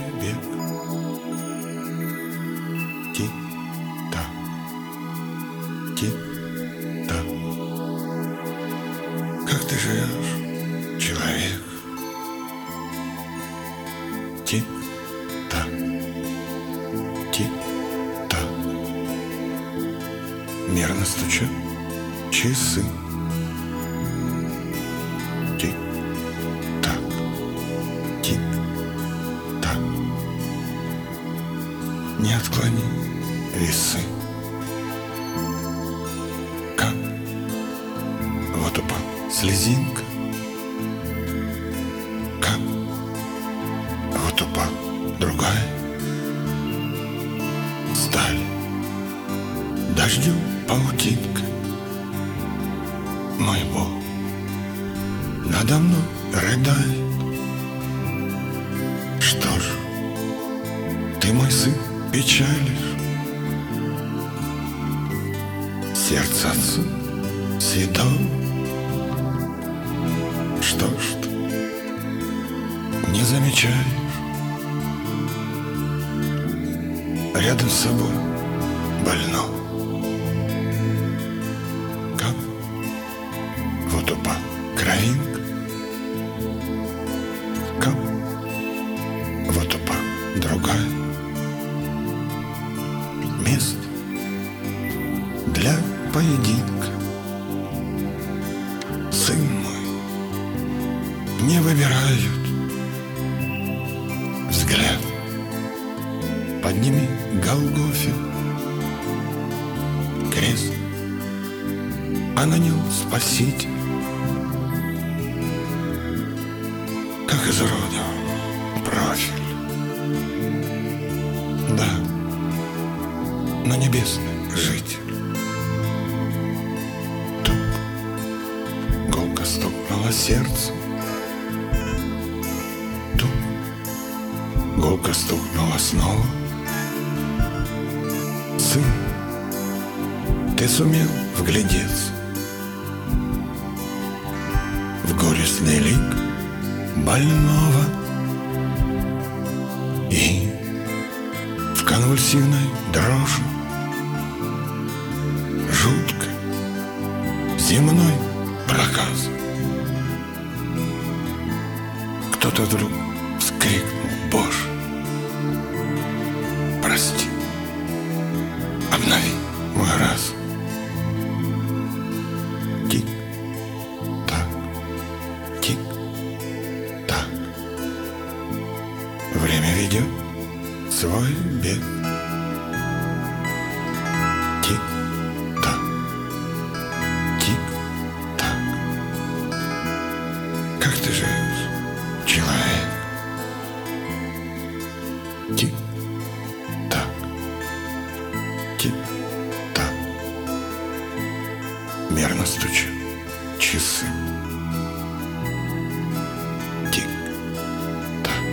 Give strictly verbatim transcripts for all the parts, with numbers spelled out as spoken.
бег. Тик-так, тик-так. Как ты живешь, человек? Тик-так, тик-так. Мерно стучат часы. Тик-так, тик-так. Не отклони весы. Как вот упал слезинка. Как вот упал другая сталь. Дождем паутинка. Мой Бог надо мной рыдает. Что ж, ты, мой сын, печалишь. Сердце отцу седого. Что ж ты не замечаешь рядом с собой больного? Как вот упал кровинка. Как вот упал другая. Место для поединка. Сын мой, не выбирают взгляд. Подними Голгофе крест, а на нем Спаситель. Как изуродован профиль. Да, но небесный житель. Тут гулко стукнуло сердце. Тут гулко стукнуло снова. Сын, ты сумел вглядеться в горестный лик больного и в конвульсивной дрожи жуткой земной проказ. Кто-то вдруг вскрикнул: Боже, прости, обнови мой разум. Тик-так, тик-так. Время ведет свой бег. Тик-так, тик-так. Как ты живешь, человек? Тик-так, тик-так. Мерно стучат часы. Тик-так,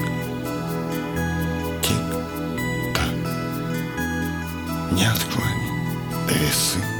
тик-так. Не отклони весы.